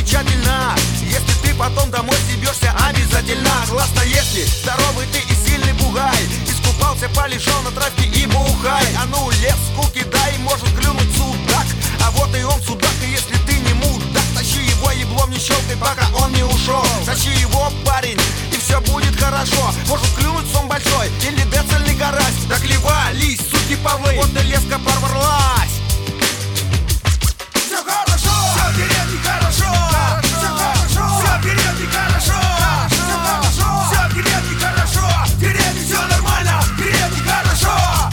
замечательно. Если ты потом домой стебешься обязательно. Классно, если здоровый ты и сильный бугай. Искупался, полежал на травке и бухай. А ну, лес скуки дай, может клюнуть судак. А вот и он судак, и если ты не мудак, тащи его еблом, не щелкай, пока он не ушел. Тащи его, парень, и все будет хорошо. Может клюнуть сом большой или децельный карась. Так ливались, суки павлы, вот и леска порвалась. Все хорошо, все в деревне хорошо. Все хорошо, все в деревне хорошо. Все хорошо, все в деревне хорошо. В деревне все нормально, в деревне хорошо.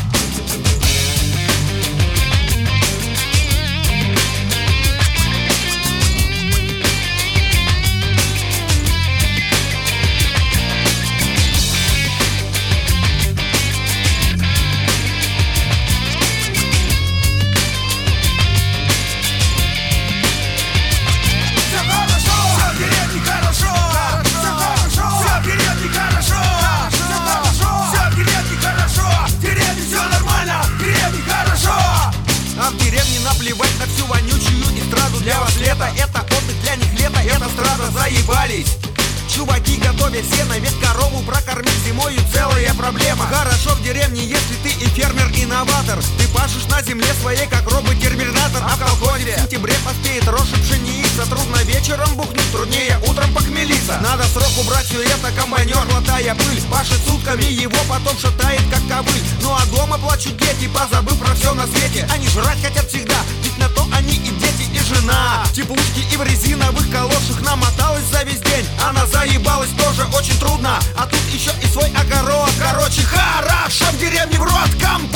Наплевать на всю вонючую эстраду. Для вас лето, это отдых, для них лето, это страда. Заебались чуваки, готовят сено, ведь корову прокормить зимою целая проблема. Хорошо в деревне, если ты и фермер-инноватор. Ты пашешь на земле своей, как робот-терминатор. А в колхозе в сентябре поспеет рожь и пшеница. Трудно вечером бухнуть, труднее утром похмелиться. Надо в срок убрать все это, комбайнер, глотая пыль. Пашет сутками, его потом шатает, как ковыль. Ну а дома плачут дети, позабыв про все на свете. Они жрать хотят всегда, ведь на то они и дети, и жена. В теплушке и в резиновых калошах намоталась за весь день. Она заебалась тоже очень трудно, а тут еще и свой огород. Короче, хорошо в деревне в рот, комп.